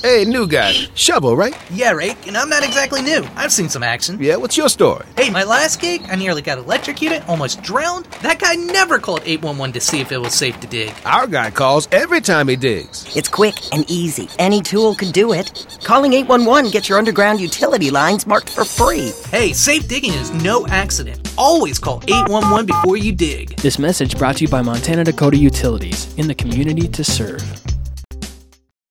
Hey, new guy. Shovel, right? Yeah, Rake, and I'm not exactly new. I've seen some action. Yeah, what's your story? Hey, my last gig, I nearly got electrocuted, almost drowned. That guy never called 811 to see if it was safe to dig. Our guy calls every time he digs. It's quick and easy. Any tool can do it. Calling 811 gets your underground utility lines marked for free. Hey, safe digging is no accident. Always call 811 before you dig. This message brought to you by Montana Dakota Utilities, in the community to serve.